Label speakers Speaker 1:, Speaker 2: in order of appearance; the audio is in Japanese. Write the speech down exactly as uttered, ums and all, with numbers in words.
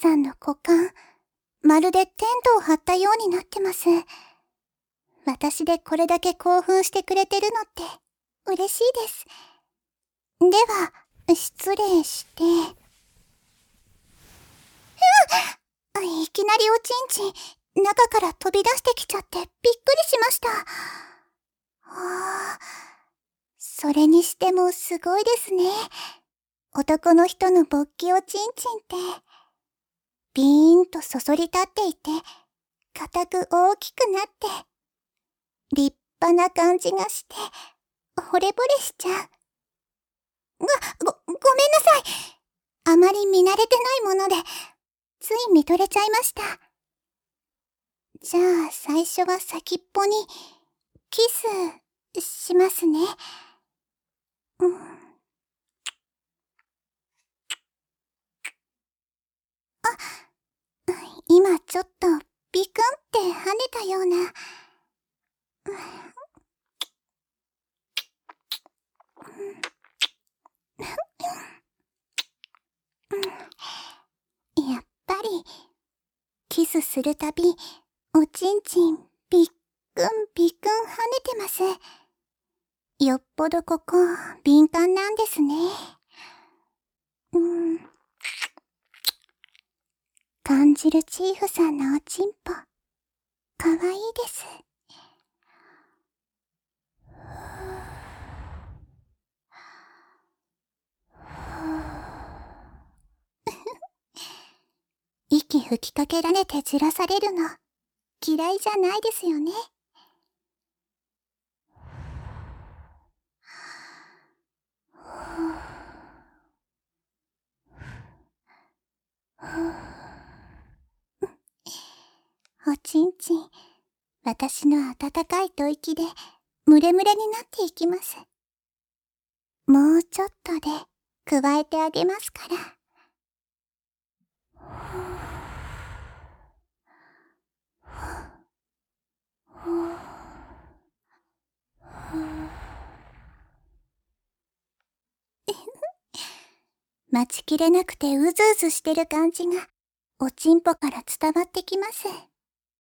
Speaker 1: さんの股間、まるでテントを張ったようになってます。私でこれだけ興奮してくれてるのって嬉しいです。では、失礼して。いきなりおちんちん、中から飛び出してきちゃってびっくりしました。はあ、それにしてもすごいですね。男の人の勃起おちんちんって、ビーンとそそり立っていて、硬く大きくなって、立派な感じがして、惚れ惚れしちゃう。ご、ご、ごめんなさい。あまり見慣れてないもので、つい見とれちゃいました。じゃあ、最初は先っぽに、キス、しますね。うん。あ、今ちょっと、ビクンって跳ねたような。やっぱり、キスするたび、おちんちん、ビックンビクン跳ねてます。よっぽどここ、敏感なんですね。うん。感じるチーフさんのおちんぽ、かわいいです。息吹きかけられてじらされるの、嫌いじゃないですよね。おちんちん、私の温かい吐息で、ムレムレになっていきます。もうちょっとで、加えてあげますから。待ちきれなくてうずうずしてる感じが、おちんぽから伝わってきます。